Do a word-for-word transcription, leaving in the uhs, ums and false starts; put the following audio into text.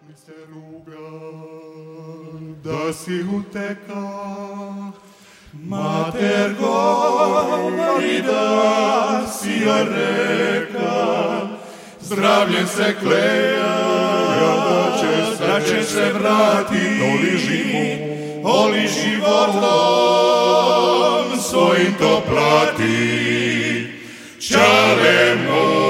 se ruga, da si uteka, mater govori da si joj reka, zdravljem se kleja, da će se, da će se vrati, oliži mu, oli životom svojim to plati, čale mu.